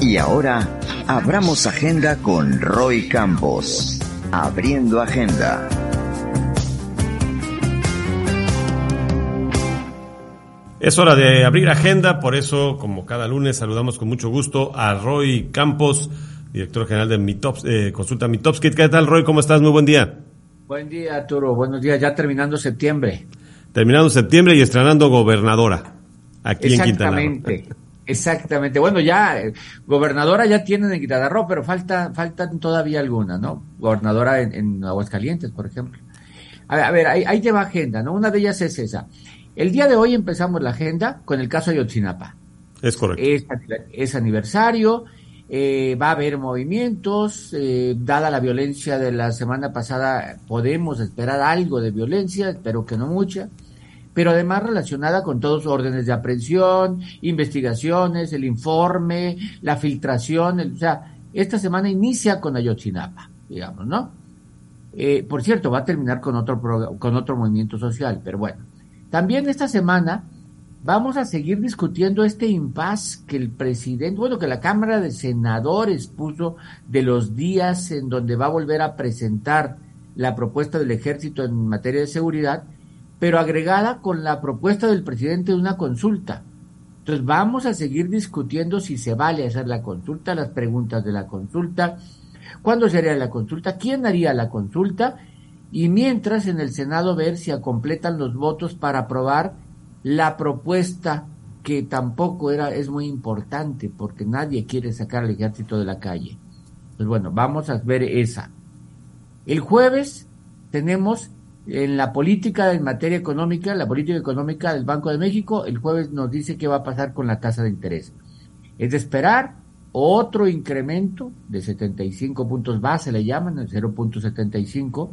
Y ahora, abramos agenda con Roy Campos. Abriendo agenda. Es hora de abrir agenda, por eso, como cada lunes, saludamos con mucho gusto a Roy Campos, director general de Consulta Mitofsky. ¿Qué tal, Roy? ¿Cómo estás? Muy buen día. Buen día, Arturo. Buenos días. Ya terminando septiembre. Terminando septiembre y estrenando gobernadora aquí en Quintana Roo. Exactamente. Bueno, ya gobernadora ya tienen en Quintana Roo, pero faltan todavía algunas, ¿no? Gobernadora en Aguascalientes, por ejemplo. A ver, ahí lleva agenda, ¿no? Una de ellas es esa. El día de hoy empezamos la agenda con el caso Ayotzinapa. Es correcto. Es aniversario, va a haber movimientos, dada la violencia de la semana pasada, podemos esperar algo de violencia, espero que no mucha, pero además relacionada con todos los órdenes de aprehensión, investigaciones, el informe, la filtración, o sea, esta semana inicia con Ayotzinapa, digamos, ¿no? Por cierto, va a terminar con otro movimiento social, pero bueno. También esta semana vamos a seguir discutiendo este impasse que el presidente, que la Cámara de Senadores puso de los días en donde va a volver a presentar la propuesta del Ejército en materia de seguridad, pero agregada con la propuesta del presidente de una consulta. Entonces vamos a seguir discutiendo si se vale hacer la consulta, las preguntas de la consulta, cuándo se haría la consulta, quién haría la consulta, y mientras en el Senado ver si completan los votos para aprobar la propuesta que tampoco es muy importante porque nadie quiere sacar al ejército de la calle. Pues bueno, vamos a ver esa. El jueves tenemos en la política en materia económica, la política económica del Banco de México, el jueves nos dice qué va a pasar con la tasa de interés. Es de esperar otro incremento de 75 puntos base, le llaman, el 0.75,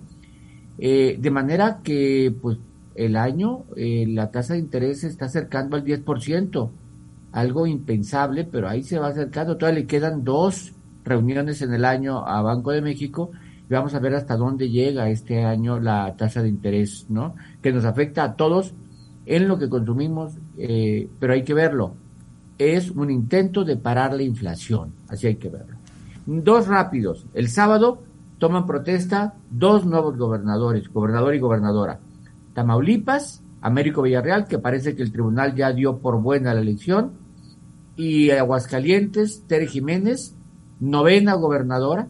de manera que pues el año la tasa de interés se está acercando al 10%, algo impensable, pero ahí se va acercando. Todavía le quedan 2 reuniones en el año a Banco de México y vamos a ver hasta dónde llega este año la tasa de interés, ¿no? Que nos afecta a todos en lo que consumimos, pero hay que verlo. Es un intento de parar la inflación, así hay que verlo. 2 rápidos. El sábado toman protesta 2 nuevos gobernadores, gobernador y gobernadora. Tamaulipas, Américo Villarreal, que parece que el tribunal ya dio por buena la elección, y Aguascalientes, Tere Jiménez, novena gobernadora,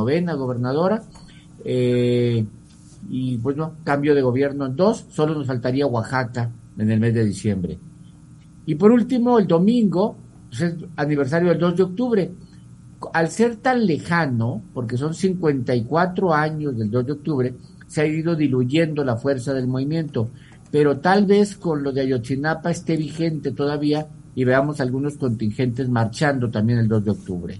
y bueno, cambio de gobierno en 2, solo nos faltaría Oaxaca en el mes de diciembre. Y por último, el domingo, pues es aniversario del 2 de octubre, al ser tan lejano, porque son 54 años del 2 de octubre, se ha ido diluyendo la fuerza del movimiento, pero tal vez con lo de Ayotzinapa esté vigente todavía y veamos algunos contingentes marchando también el 2 de octubre.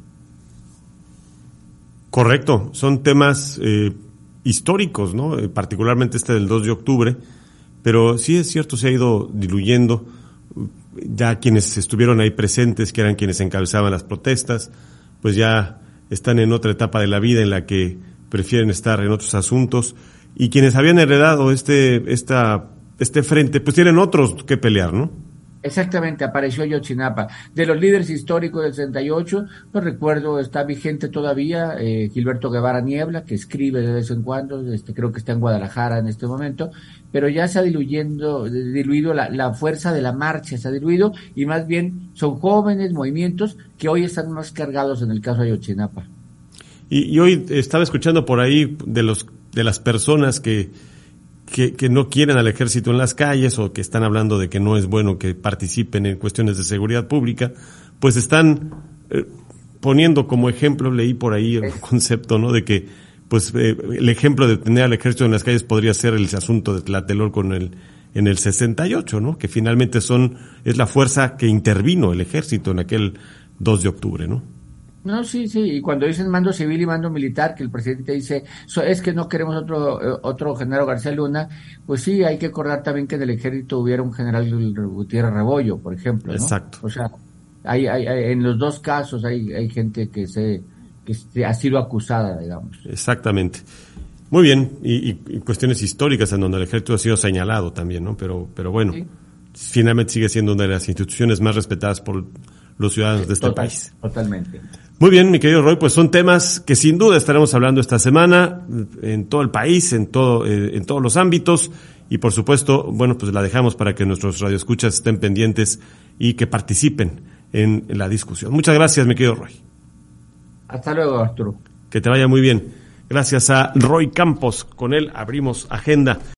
Correcto, son temas históricos, ¿no? Particularmente este del 2 de octubre, pero sí es cierto, se ha ido diluyendo. Ya quienes estuvieron ahí presentes, que eran quienes encabezaban las protestas, pues ya están en otra etapa de la vida en la que prefieren estar en otros asuntos, y quienes habían heredado este frente, pues tienen otros que pelear, ¿no? Exactamente, apareció Ayotzinapa. De los líderes históricos del 68, no recuerdo, está vigente todavía Gilberto Guevara Niebla, que escribe de vez en cuando, creo que está en Guadalajara en este momento, pero ya se ha diluido la fuerza de la marcha, se ha diluido, y más bien son jóvenes movimientos que hoy están más cargados en el caso de Ayotzinapa. Y hoy estaba escuchando por ahí de las personas que no quieren al ejército en las calles, o que están hablando de que no es bueno que participen en cuestiones de seguridad pública, pues están poniendo como ejemplo, leí por ahí el concepto, ¿no? De que pues el ejemplo de tener al ejército en las calles podría ser el asunto de Tlatelolco en el 68, ¿no? Que finalmente es la fuerza que intervino el ejército en aquel 2 de octubre, ¿no? No, sí, y cuando dicen mando civil y mando militar, que el presidente dice, es que no queremos otro general García Luna, pues sí, hay que acordar también que en el ejército hubiera un general Gutiérrez Rebollo, por ejemplo, ¿no? Exacto. O sea, hay en los dos casos hay gente que ha sido acusada, digamos. Exactamente. Muy bien, y cuestiones históricas en donde el ejército ha sido señalado también, ¿no? Pero bueno, sí. Finalmente sigue siendo una de las instituciones más respetadas por los ciudadanos de este país. Totalmente. Muy bien, mi querido Roy, pues son temas que sin duda estaremos hablando esta semana en todo el país, en todos los ámbitos, y por supuesto, bueno, pues la dejamos para que nuestros radioescuchas estén pendientes y que participen en la discusión. Muchas gracias, mi querido Roy. Hasta luego, Arturo. Que te vaya muy bien. Gracias a Roy Campos, con él abrimos agenda.